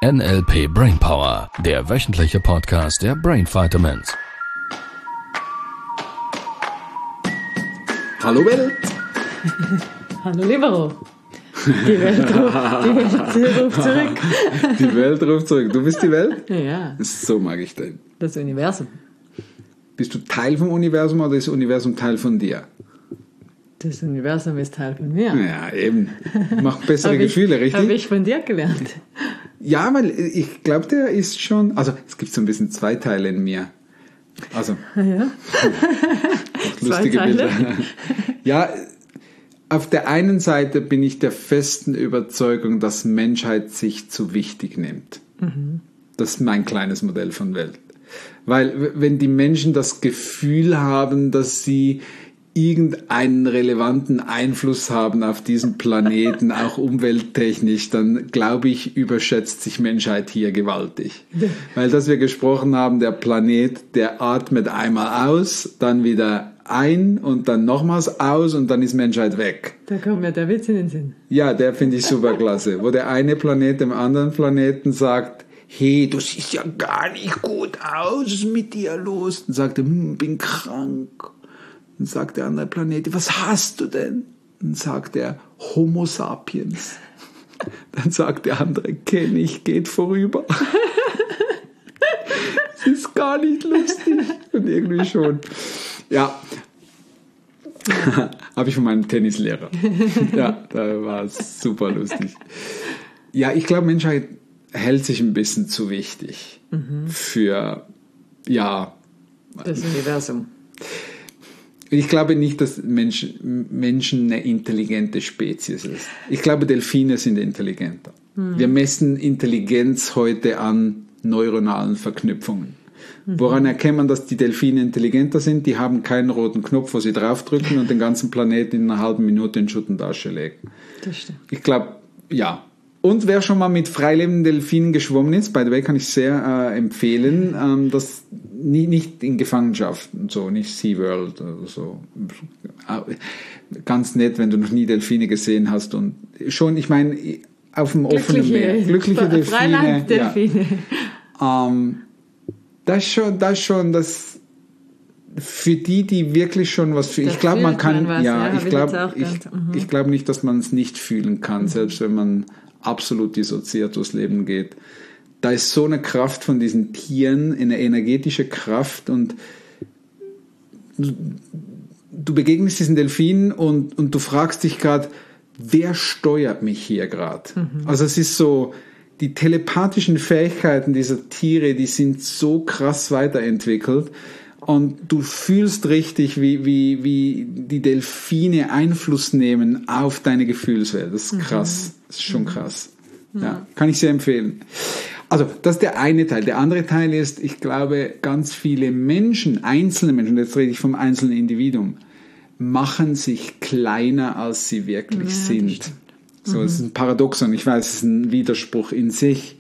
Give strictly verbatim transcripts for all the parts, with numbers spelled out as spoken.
N L P Brainpower, der wöchentliche Podcast der Brain Vitamins. Hallo Welt! Hallo Libero! Die Welt ruft, die Welt ruft zurück. Die Welt ruft zurück. Du bist die Welt? Ja. So mag ich den. Das Universum. Bist du Teil vom Universum oder ist das Universum Teil von dir? Das Universum ist Teil von mir. Ja, eben. Macht bessere hab Gefühle, ich, richtig? Habe ich von dir gelernt. Ja, weil ich glaube, der ist schon... Also, es gibt so ein bisschen zwei Teile in mir. Also, Ja. lustige Zwei Teile? Bilder. Ja, auf der einen Seite bin ich der festen Überzeugung, dass Menschheit sich zu wichtig nimmt. Mhm. Das ist mein kleines Modell von Welt. Weil wenn die Menschen das Gefühl haben, dass sie irgendeinen relevanten Einfluss haben auf diesen Planeten, auch umwelttechnisch, dann glaube ich, überschätzt sich Menschheit hier gewaltig. Weil, dass wir gesprochen haben, der Planet, der atmet einmal aus, dann wieder ein und dann nochmals aus und dann ist Menschheit weg. Da kommt mir der Witz in den Sinn. Ja, der finde ich super klasse. Wo der eine Planet dem anderen Planeten sagt, hey, du siehst ja gar nicht gut aus, was ist mit dir los? Dann sagt er, hm, bin krank. Dann sagt der andere Planet, was hast du denn? Dann sagt er, Homo sapiens. Dann sagt der andere, kenne ich, geht vorüber. Das ist gar nicht lustig. Und irgendwie schon. Ja. Habe ich von meinem Tennislehrer. Ja, da war es super lustig. Ja, ich glaube, Menschheit hält sich ein bisschen zu wichtig mhm. für, ja. Das Universum. Ich glaube nicht, dass Menschen, Menschen eine intelligente Spezies ist. Ich glaube, Delfine sind intelligenter. Mhm. Wir messen Intelligenz heute an neuronalen Verknüpfungen. Mhm. Woran erkennt man, dass die Delfine intelligenter sind? Die haben keinen roten Knopf, wo sie draufdrücken und den ganzen Planeten in einer halben Minute in Schutt und Asche legen. Das stimmt. Ich glaube, ja. Und wer schon mal mit freilebenden Delfinen geschwommen ist, by the way, kann ich sehr äh, empfehlen, ähm, das nie, nicht in Gefangenschaft und so, nicht SeaWorld oder so. Ganz nett, wenn du noch nie Delfine gesehen hast und schon, ich meine, auf dem offenen Meer, glückliche Delfine. Freilanddelfine. Ja. Ähm, das ist schon, das ist schon, das für die, die wirklich schon was für, ich glaube, man kann, man was, ja, ja, ich glaube, ich, mhm. ich glaube nicht, dass man es nicht fühlen kann, mhm. selbst wenn man absolut dissoziiert durchs Leben geht. Da ist so eine Kraft von diesen Tieren, eine energetische Kraft und du begegnest diesen Delfinen und, und du fragst dich gerade, wer steuert mich hier gerade? Mhm. Also es ist so, die telepathischen Fähigkeiten dieser Tiere, die sind so krass weiterentwickelt und du fühlst richtig, wie, wie, wie die Delfine Einfluss nehmen auf deine Gefühlswelt. Das ist krass. Das ist schon krass. Ja, kann ich sehr empfehlen. Also, das ist der eine Teil. Der andere Teil ist, ich glaube, ganz viele Menschen, einzelne Menschen, jetzt rede ich vom einzelnen Individuum, machen sich kleiner, als sie wirklich ja, sind. Das so, es ist ein Paradoxon. Ich weiß, es ist ein Widerspruch in sich.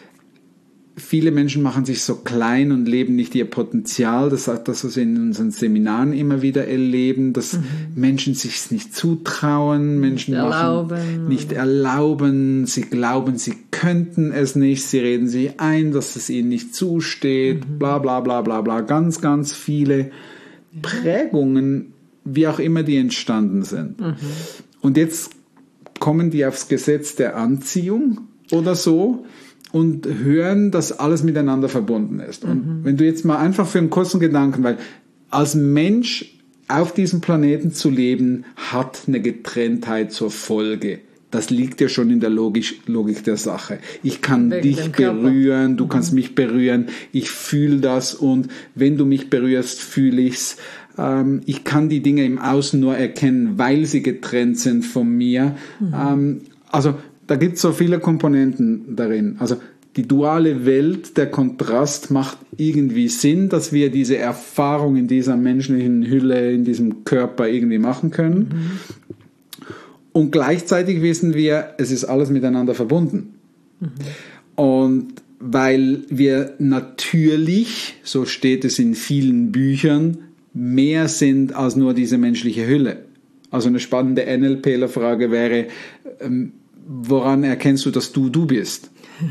Viele Menschen machen sich so klein und leben nicht ihr Potenzial. Das ist das, was wir in unseren Seminaren immer wieder erleben, dass mhm. Menschen sich nicht zutrauen, Menschen nicht erlauben. Machen, nicht erlauben, sie glauben, sie könnten es nicht, sie reden sich ein, dass es ihnen nicht zusteht, mhm. bla bla bla bla bla. Ganz, ganz viele Prägungen, wie auch immer die entstanden sind. Mhm. Und jetzt kommen die aufs Gesetz der Anziehung oder so und hören, dass alles miteinander verbunden ist. Und mhm. wenn du jetzt mal einfach für einen kurzen Gedanken, weil als Mensch auf diesem Planeten zu leben, hat eine Getrenntheit zur Folge. Das liegt ja schon in der Logik, Logik der Sache. Ich kann Wegen dich berühren, du mhm. kannst mich berühren, ich fühle das und wenn du mich berührst, fühle ich's. Ähm, ich kann die Dinge im Außen nur erkennen, weil sie getrennt sind von mir. Mhm. Ähm, also da gibt es so viele Komponenten darin. Also die duale Welt, der Kontrast macht irgendwie Sinn, dass wir diese Erfahrung in dieser menschlichen Hülle, in diesem Körper irgendwie machen können. Mhm. Und gleichzeitig wissen wir, es ist alles miteinander verbunden. Mhm. Und weil wir natürlich, so steht es in vielen Büchern, mehr sind als nur diese menschliche Hülle. Also eine spannende N L P-Frage wäre, ähm, woran erkennst du, dass du du bist?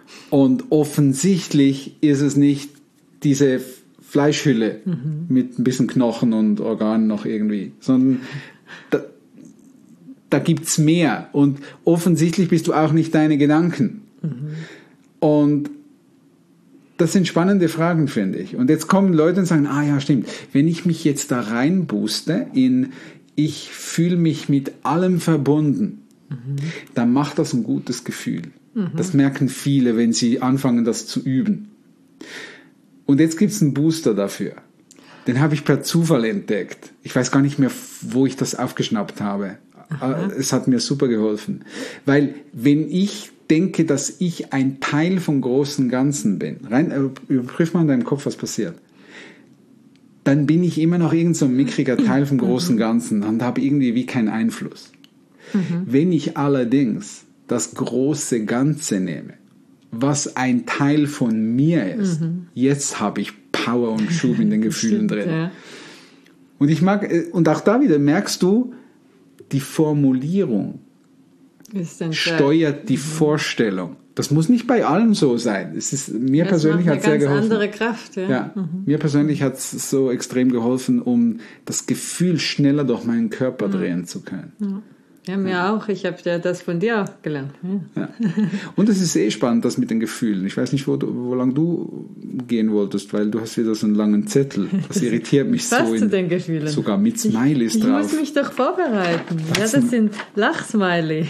Und offensichtlich ist es nicht diese Fleischhülle mhm. mit ein bisschen Knochen und Organen noch irgendwie, sondern da, da gibt es mehr. Und offensichtlich bist du auch nicht deine Gedanken. Mhm. Und das sind spannende Fragen, finde ich. Und jetzt kommen Leute und sagen, ah ja, stimmt, wenn ich mich jetzt da reinbooste in, ich fühle mich mit allem verbunden, mhm. dann macht das ein gutes Gefühl. Mhm. Das merken viele, wenn sie anfangen, das zu üben. Und jetzt gibt es einen Booster dafür. Den habe ich per Zufall entdeckt. Ich weiß gar nicht mehr, wo ich das aufgeschnappt habe. Aha. Es hat mir super geholfen. Weil wenn ich denke, dass ich ein Teil vom großen Ganzen bin, rein, überprüf mal in deinem Kopf, was passiert, dann bin ich immer noch irgend so ein mickriger Teil vom großen Ganzen und habe irgendwie wie keinen Einfluss. Mhm. Wenn ich allerdings das große Ganze nehme, was ein Teil von mir ist, mhm. jetzt habe ich Power und Schub in den Gefühlen Stimmt, drin. Ja. Und ich mag, und auch da wieder merkst du, die Formulierung steuert die mhm. Vorstellung. Das muss nicht bei allem so sein. Es ist, mir das persönlich hat es sehr geholfen. Andere Kraft, ja. ja mhm. Mir persönlich hat es so extrem geholfen, um das Gefühl schneller durch meinen Körper mhm. drehen zu können. Ja. Ja, mir ja. auch. Ich habe ja das von dir auch gelernt. Ja. Ja. Und es ist eh spannend, das mit den Gefühlen. Ich weiß nicht, wo, du, wo lang du gehen wolltest, weil du hast wieder so einen langen Zettel. Das irritiert mich Was so. In, zu den Gefühlen? Sogar mit Smileys ich, drauf. Ich muss mich doch vorbereiten. Was? Ja, das sind Lachsmiley.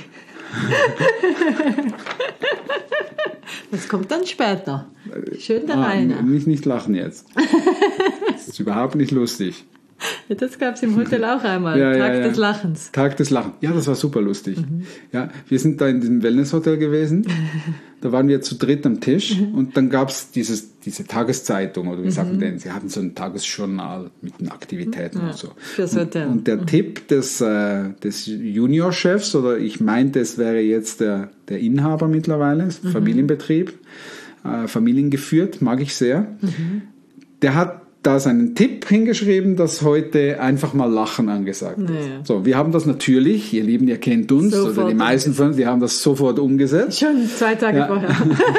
Das kommt dann später. Schön da rein. Ah, nicht, nicht lachen jetzt. Das ist überhaupt nicht lustig. Das gab es im Hotel auch einmal. Ja, Tag ja, ja. des Lachens. Tag des Lachens. Ja, das war super lustig. Mhm. Ja, wir sind da in diesem Wellnesshotel gewesen. Da waren wir zu dritt am Tisch mhm. und dann gab es diese Tageszeitung oder wie mhm. sagen denn, sie hatten so ein Tagesjournal mit den Aktivitäten ja, und so. Fürs Hotel. Und, und der mhm. Tipp des, äh, des Juniorchefs, oder ich meinte, es wäre jetzt der, der Inhaber mittlerweile, mhm. Familienbetrieb, äh, familiengeführt, mag ich sehr. Mhm. Der hat da seinen Tipp hingeschrieben, dass heute einfach mal Lachen angesagt ist. Naja. So, wir haben das natürlich, ihr Lieben, ihr kennt uns, sofort oder die meisten von uns, die haben das sofort umgesetzt. Schon zwei Tage ja. vorher.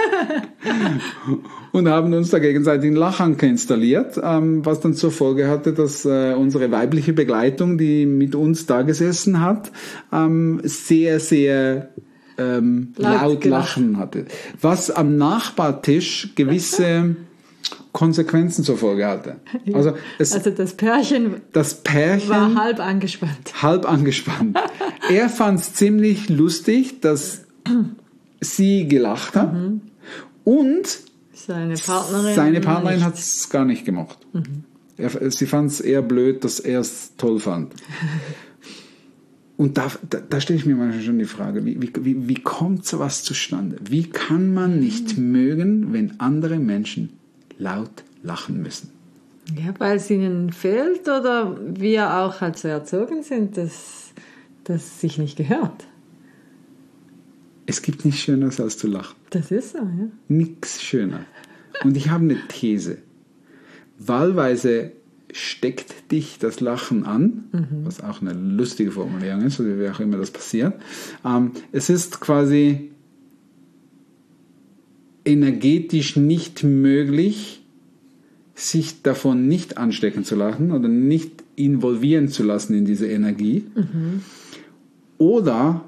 Und haben uns da gegenseitig einen Lachanker installiert, ähm, was dann zur Folge hatte, dass äh, unsere weibliche Begleitung, die mit uns da gesessen hat, ähm, sehr, sehr ähm, laut, laut lachen hatte. Was am Nachbartisch gewisse Konsequenzen zur Folge hatte. Also, es, also das Pärchen, das Pärchen war halb angespannt. Halb angespannt. Er fand es ziemlich lustig, dass sie gelacht hat mhm. und seine Partnerin, seine Partnerin hat es gar nicht gemocht. Mhm. Er, sie fand es eher blöd, dass er es toll fand. Und da, da, da stelle ich mir manchmal schon die Frage, wie, wie, wie kommt sowas zustande? Wie kann man nicht mhm. mögen, wenn andere Menschen laut lachen müssen? Ja, weil es ihnen fehlt oder wir auch halt so erzogen sind, dass das sich nicht gehört. Es gibt nichts Schöneres als zu lachen. Das ist so, ja. Nichts Schöner. Und ich habe eine These. Wahlweise steckt dich das Lachen an, mhm. was auch eine lustige Formulierung ist, oder wie auch immer das passiert. Ähm, es ist quasi energetisch nicht möglich, sich davon nicht anstecken zu lassen oder nicht involvieren zu lassen in diese Energie. Mhm. Oder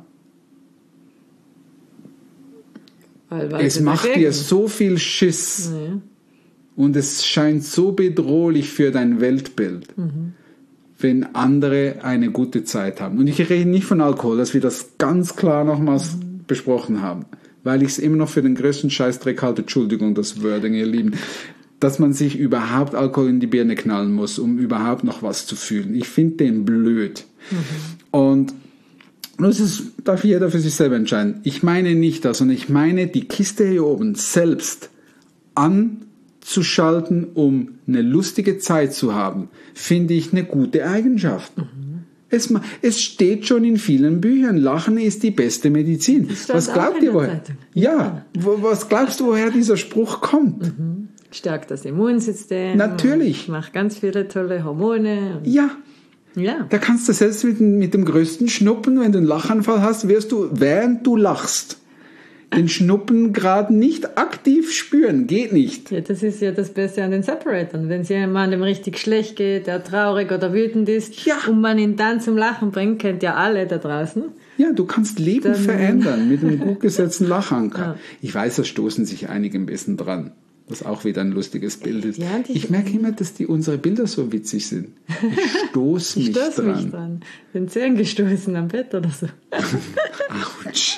weil, weil es macht dagegen. dir so viel Schiss ja. und es scheint so bedrohlich für dein Weltbild, mhm. wenn andere eine gute Zeit haben. Und ich rede nicht von Alkohol, dass wir das ganz klar nochmals mhm. besprochen haben. Weil ich es immer noch für den größten Scheißdreck halte, Entschuldigung, das Wording, ihr Lieben, dass man sich überhaupt Alkohol in die Birne knallen muss, um überhaupt noch was zu fühlen. Ich finde den blöd. Mhm. Und das ist, darf jeder für sich selber entscheiden. Ich meine nicht das, sondern ich meine, die Kiste hier oben selbst anzuschalten, um eine lustige Zeit zu haben, finde ich eine gute Eigenschaft. Mhm. Es, es steht schon in vielen Büchern, Lachen ist die beste Medizin. Was glaubt ihr woher? Ja, wo, was glaubst du, woher dieser Spruch kommt? Mhm. Stärkt das Immunsystem. Natürlich. Macht ganz viele tolle Hormone. Ja. Ja. Da kannst du selbst mit, mit dem größten Schnuppen, wenn du einen Lachanfall hast, wirst du, während du lachst, den Schnuppen gerade nicht aktiv spüren. Geht nicht. Ja, das ist ja das Beste an den Separatoren. Wenn es jemandem richtig schlecht geht, der traurig oder wütend ist, ja. und man ihn dann zum Lachen bringt, kennt ja alle da draußen. Ja, du kannst Leben dann verändern mit einem gut gesetzten Lachanker. Ja. Ich weiß, da stoßen sich einige ein bisschen dran. Was auch wieder ein lustiges Bild ist. Ja, ich merke immer, dass die unsere Bilder so witzig sind. Ich stoße mich, stoß dran. mich dran. Den Zehen gestoßen am Bett oder so. Autsch.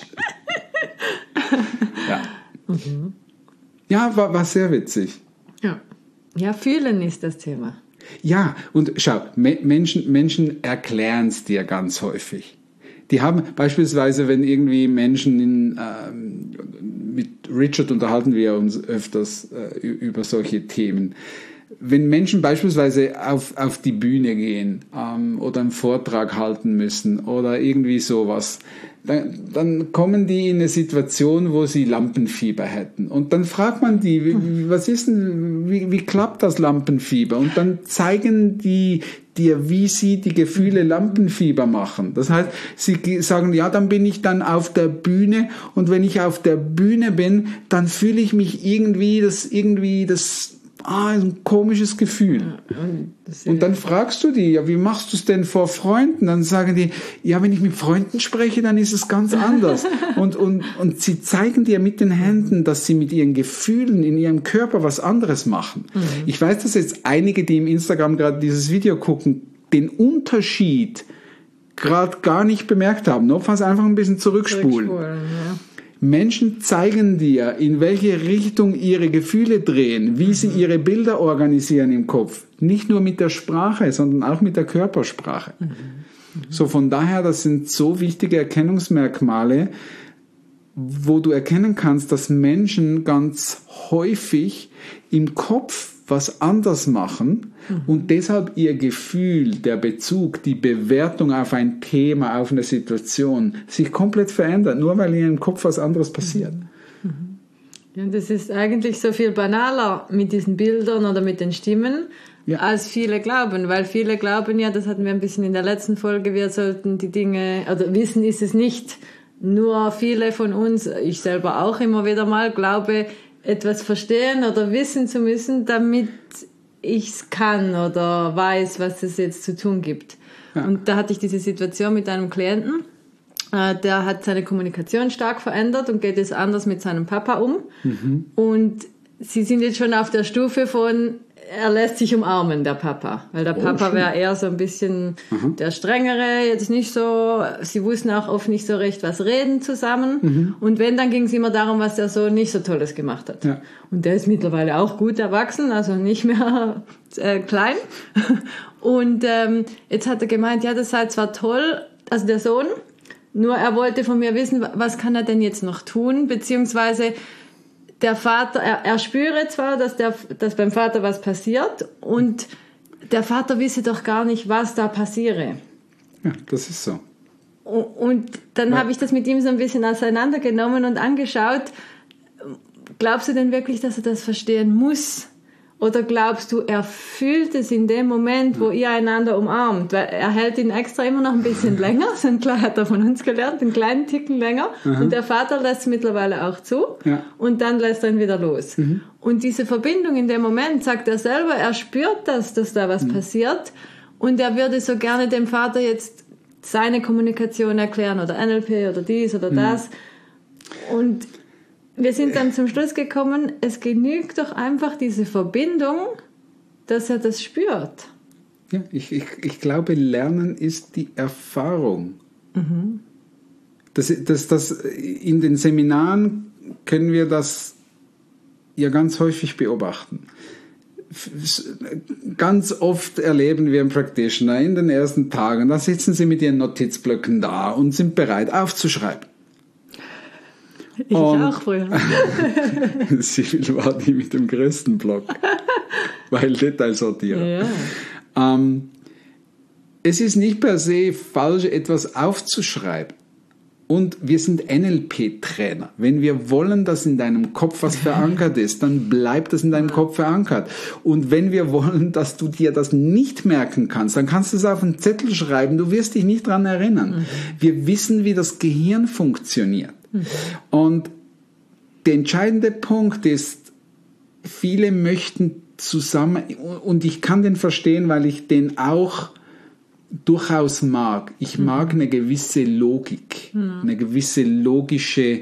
Ja, mhm. ja war, war sehr witzig. Ja. ja, fühlen ist das Thema. Ja, und schau, Me- Menschen, Menschen erklären es dir ganz häufig. Die haben beispielsweise, wenn irgendwie Menschen in, ähm, mit Richard unterhalten wir uns öfters äh, über solche Themen. Wenn Menschen beispielsweise auf, auf die Bühne gehen ähm, oder einen Vortrag halten müssen oder irgendwie sowas, dann, dann kommen die in eine Situation, wo sie Lampenfieber hätten. Und dann fragt man die, wie, was ist denn, wie, wie klappt das Lampenfieber? Und dann zeigen die dir, wie sie die Gefühle Lampenfieber machen. Das heißt, sie sagen, ja, dann bin ich dann auf der Bühne und wenn ich auf der Bühne bin, dann fühle ich mich irgendwie, das irgendwie, das, ah, ein komisches Gefühl. Und dann fragst du die, ja, wie machst du es denn vor Freunden? Dann sagen die, ja, wenn ich mit Freunden spreche, dann ist es ganz anders. und, und, und sie zeigen dir mit den Händen, dass sie mit ihren Gefühlen in ihrem Körper was anderes machen. Mhm. Ich weiß, dass jetzt einige, die im Instagram gerade dieses Video gucken, den Unterschied gerade gar nicht bemerkt haben. Notfalls einfach ein bisschen zurückspulen. zurückspulen ja. Menschen zeigen dir, in welche Richtung ihre Gefühle drehen, wie sie ihre Bilder organisieren im Kopf. Nicht nur mit der Sprache, sondern auch mit der Körpersprache. Mhm. Mhm. So von daher, das sind so wichtige Erkennungsmerkmale, wo du erkennen kannst, dass Menschen ganz häufig im Kopf was anders machen mhm. und deshalb ihr Gefühl, der Bezug, die Bewertung auf ein Thema, auf eine Situation sich komplett verändert, nur weil in ihrem Kopf was anderes passiert. Mhm. Ja, das ist eigentlich so viel banaler mit diesen Bildern oder mit den Stimmen, ja. als viele glauben, weil viele glauben ja, das hatten wir ein bisschen in der letzten Folge, wir sollten die Dinge, also wissen ist es nicht, nur viele von uns, ich selber auch immer wieder mal, glaube, etwas verstehen oder wissen zu müssen, damit ich es kann oder weiß, was es jetzt zu tun gibt. Ja. Und da hatte ich diese Situation mit einem Klienten, äh, der hat seine Kommunikation stark verändert und geht jetzt anders mit seinem Papa um. Mhm. Und sie sind jetzt schon auf der Stufe von, er lässt sich umarmen, der Papa. Weil der oh, Papa wäre eher so ein bisschen mhm. der Strengere, jetzt nicht so, sie wussten auch oft nicht so recht, was reden zusammen. Mhm. Und wenn, dann ging es immer darum, was der Sohn nicht so Tolles gemacht hat. Ja. Und der ist mittlerweile auch gut erwachsen, also nicht mehr äh, klein. Und ähm, jetzt hat er gemeint, ja, das sei zwar toll, also der Sohn, nur er wollte von mir wissen, was kann er denn jetzt noch tun, beziehungsweise der Vater, er, er spüre zwar, dass, der, dass beim Vater was passiert und der Vater wisse doch gar nicht, was da passiere. Ja, das ist so. Und, und dann habe ich das mit ihm so ein bisschen auseinandergenommen und angeschaut. Glaubst du denn wirklich, dass er das verstehen muss? Oder glaubst du, er fühlt es in dem Moment, wo ihr einander umarmt? Weil er hält ihn extra immer noch ein bisschen länger. So ein kleiner hat er von uns gelernt, einen kleinen Ticken länger. Aha. Und der Vater lässt es mittlerweile auch zu. Ja. Und dann lässt er ihn wieder los. Mhm. Und diese Verbindung in dem Moment, sagt er selber, er spürt das, dass da was mhm. passiert. Und er würde so gerne dem Vater jetzt seine Kommunikation erklären oder N L P oder dies oder das. Mhm. Und wir sind dann zum Schluss gekommen, es genügt doch einfach diese Verbindung, dass er das spürt. Ja, ich, ich, ich glaube, Lernen ist die Erfahrung. Mhm. Das, das, das, in den Seminaren können wir das ja ganz häufig beobachten. Ganz oft erleben wir einen Practitioner in den ersten Tagen, da sitzen sie mit ihren Notizblöcken da und sind bereit aufzuschreiben. Ich und auch früher. Sibyl war die mit dem größten Block, weil Detailsortierer. Ja. Ähm, es ist nicht per se falsch, etwas aufzuschreiben. Und wir sind N L P-Trainer. Wenn wir wollen, dass in deinem Kopf was verankert ist, dann bleibt das in deinem Kopf verankert. Und wenn wir wollen, dass du dir das nicht merken kannst, dann kannst du es auf einen Zettel schreiben. Du wirst dich nicht daran erinnern. Mhm. Wir wissen, wie das Gehirn funktioniert. Mhm. Und der entscheidende Punkt ist, viele möchten zusammen, und ich kann den verstehen, weil ich den auch durchaus mag. Ich mag mhm. eine gewisse Logik, mhm. eine gewisse logische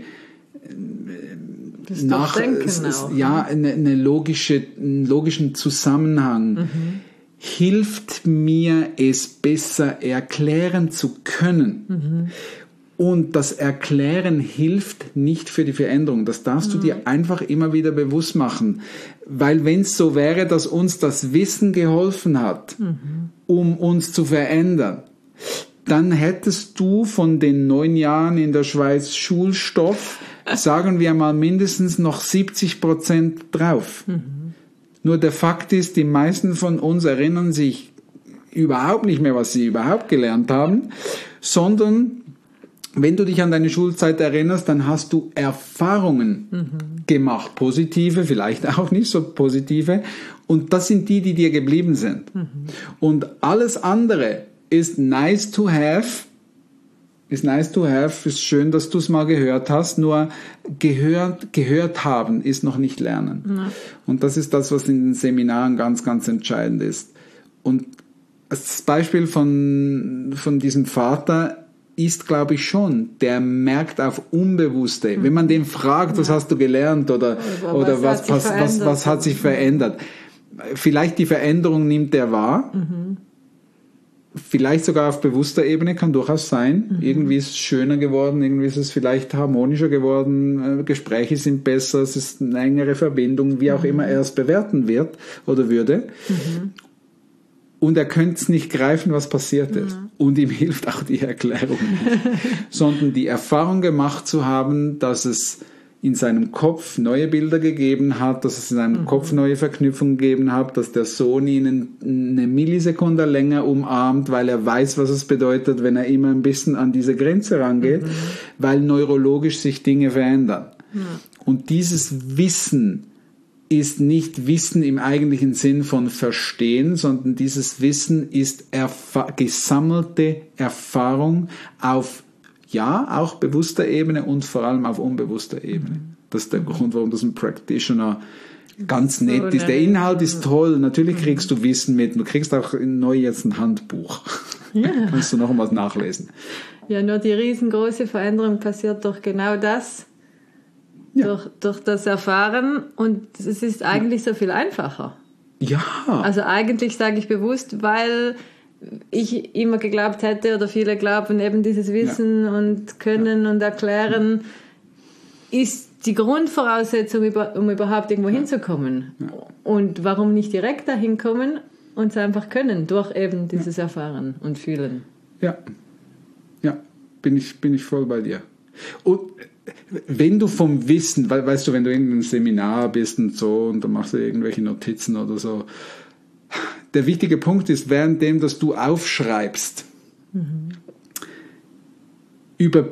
das nach, Denken es, es, auch, ja, eine, eine logische, einen logischen Zusammenhang. Mhm. Hilft mir, es besser erklären zu können. Mhm. Und das Erklären hilft nicht für die Veränderung. Das darfst mhm. du dir einfach immer wieder bewusst machen. Weil wenn es so wäre, dass uns das Wissen geholfen hat, mhm. um uns zu verändern, dann hättest du von den neun Jahren in der Schweiz Schulstoff, sagen wir mal, mindestens noch siebzig Prozent drauf. Mhm. Nur der Fakt ist, die meisten von uns erinnern sich überhaupt nicht mehr, was sie überhaupt gelernt haben, sondern wenn du dich an deine Schulzeit erinnerst, dann hast du Erfahrungen mhm. gemacht, positive, vielleicht auch nicht so positive, und das sind die, die dir geblieben sind. Mhm. Und alles andere ist nice to have, ist nice to have, ist schön, dass du es mal gehört hast, nur gehört, gehört haben ist noch nicht lernen. Mhm. Und das ist das, was in den Seminaren ganz, ganz entscheidend ist. Und das Beispiel von, von diesem Vater ist, glaube ich, schon, der merkt auf Unbewusste. Mhm. Wenn man den fragt, was ja. hast du gelernt oder, oder, oder was, was, was, was, was hat sich verändert? Vielleicht die Veränderung nimmt er wahr. Mhm. Vielleicht sogar auf bewusster Ebene, kann durchaus sein. Mhm. Irgendwie ist es schöner geworden, irgendwie ist es vielleicht harmonischer geworden, Gespräche sind besser, es ist eine engere Verbindung, wie auch mhm. immer er es bewerten wird oder würde. Mhm. Und er könnte es nicht greifen, was passiert ist. Mhm. Und ihm hilft auch die Erklärung nicht. Sondern die Erfahrung gemacht zu haben, dass es in seinem Kopf neue Bilder gegeben hat, dass es in seinem mhm. Kopf neue Verknüpfungen gegeben hat, dass der Sohn ihn eine Millisekunde länger umarmt, weil er weiß, was es bedeutet, wenn er immer ein bisschen an diese Grenze rangeht, mhm. weil neurologisch sich Dinge verändern. Mhm. Und dieses Wissen ist nicht Wissen im eigentlichen Sinn von Verstehen, sondern dieses Wissen ist erfa- gesammelte Erfahrung auf, ja, auch bewusster Ebene und vor allem auf unbewusster Ebene. Das ist der Grund, warum das ein Practitioner ganz nett ist. Der Inhalt ist toll, natürlich kriegst du Wissen mit, du kriegst auch neu jetzt ein Handbuch. Ja. Kannst du noch was nachlesen. Ja, nur die riesengroße Veränderung passiert durch genau das. Ja. Durch, durch das Erfahren, und es ist eigentlich ja. so viel einfacher. Ja. Also eigentlich sage ich bewusst, weil ich immer geglaubt hätte, oder viele glauben, eben dieses Wissen ja. und Können ja. und Erklären ist die Grundvoraussetzung, um überhaupt irgendwo ja. hinzukommen. Ja. Und warum nicht direkt dahin kommen und es einfach können, durch eben dieses ja. Erfahren und Fühlen. Ja, ja, bin ich, bin ich voll bei dir. Und wenn du vom Wissen, we- weißt du, wenn du in einem Seminar bist und so und dann machst du irgendwelche Notizen oder so, der wichtige Punkt ist, währenddem, dass du aufschreibst, mhm. über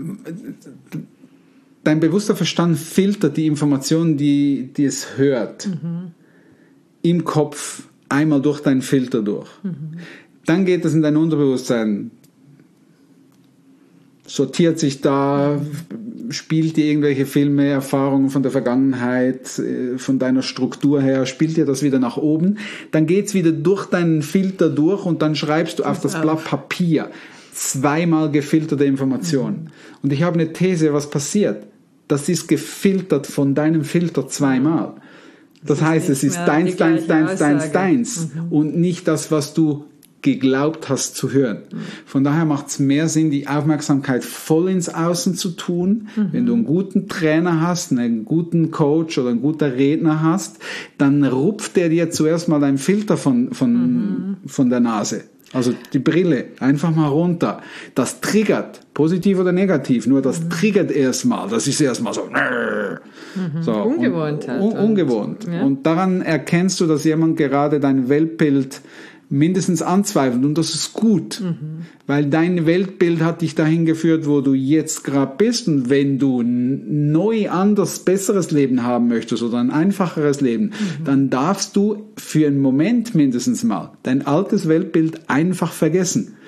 dein bewusster Verstand filtert die Informationen, die, die es hört, mhm. im Kopf einmal durch deinen Filter durch. Mhm. Dann geht es in dein Unterbewusstsein, sortiert sich da, spielt dir irgendwelche Filme, Erfahrungen von der Vergangenheit, von deiner Struktur her, spielt dir das wieder nach oben. Dann geht's wieder durch deinen Filter durch und dann schreibst du auf das Blatt Papier zweimal gefilterte Informationen. Mhm. Und ich habe eine These, was passiert? Das ist gefiltert von deinem Filter zweimal. Das, das heißt, es ist deins, deins, deins, deins, deins mhm. und nicht das, was du geglaubt hast zu hören. Mhm. Von daher macht es mehr Sinn, die Aufmerksamkeit voll ins Außen zu tun. Mhm. Wenn du einen guten Trainer hast, einen guten Coach oder einen guten Redner hast, dann rupft der dir zuerst mal deinen Filter von, von, mhm. von der Nase. Also die Brille, einfach mal runter. Das triggert, positiv oder negativ, nur das mhm. triggert erstmal. Das ist erstmal so, mhm. so ungewohnt. Un, halt. un, ungewohnt. Ja. Und daran erkennst du, dass jemand gerade dein Weltbild mindestens anzweifelt, und das ist gut, mhm. weil dein Weltbild hat dich dahin geführt, wo du jetzt gerade bist, und wenn du ein neu, anders, besseres Leben haben möchtest oder ein einfacheres Leben, mhm. dann darfst du für einen Moment mindestens mal dein altes Weltbild einfach vergessen.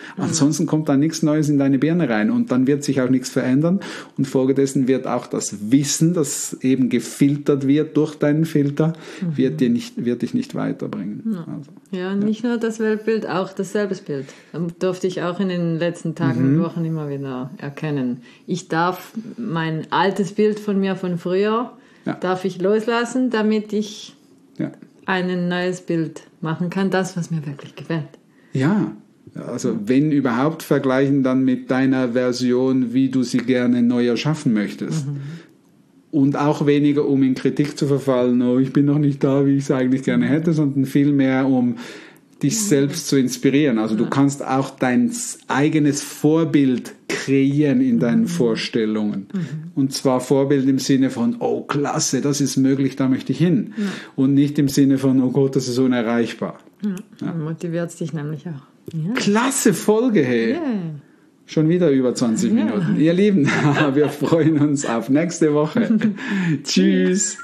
Ansonsten kommt da nichts Neues in deine Birne rein und dann wird sich auch nichts verändern und folgedessen wird auch das Wissen, das eben gefiltert wird durch deinen Filter, mhm. wird, dir nicht, wird dich nicht weiterbringen. Ja, also, ja nicht ja. nur das Weltbild, auch das Selbstbild. Da durfte ich auch in den letzten Tagen und mhm. Wochen immer wieder erkennen. Ich darf mein altes Bild von mir von früher, ja. darf ich loslassen, damit ich ja. ein neues Bild machen kann, das, was mir wirklich gefällt. Ja, also wenn überhaupt vergleichen dann mit deiner Version, wie du sie gerne neu erschaffen möchtest. Mhm. Und auch weniger, um in Kritik zu verfallen, oh, ich bin noch nicht da, wie ich es eigentlich gerne hätte, sondern vielmehr, um dich selbst zu inspirieren. Also du kannst auch dein eigenes Vorbild kreieren in deinen Vorstellungen. Mhm. Und zwar Vorbild im Sinne von, oh klasse, das ist möglich, da möchte ich hin. Ja. Und nicht im Sinne von, oh Gott, das ist unerreichbar. Ja. Ja. Motiviert dich nämlich auch. Ja. Klasse Folge, hey. Yeah. Schon wieder über zwanzig ja. Minuten. Ihr Lieben, wir freuen uns auf nächste Woche. Tschüss.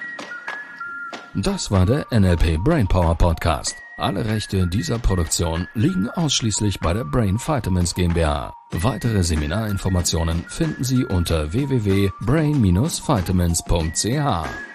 Das war der N L P Brainpower Podcast. Alle Rechte dieser Produktion liegen ausschließlich bei der Brain Vitamins GmbH. Weitere Seminarinformationen finden Sie unter w w w punkt brain dash vitamins punkt c h.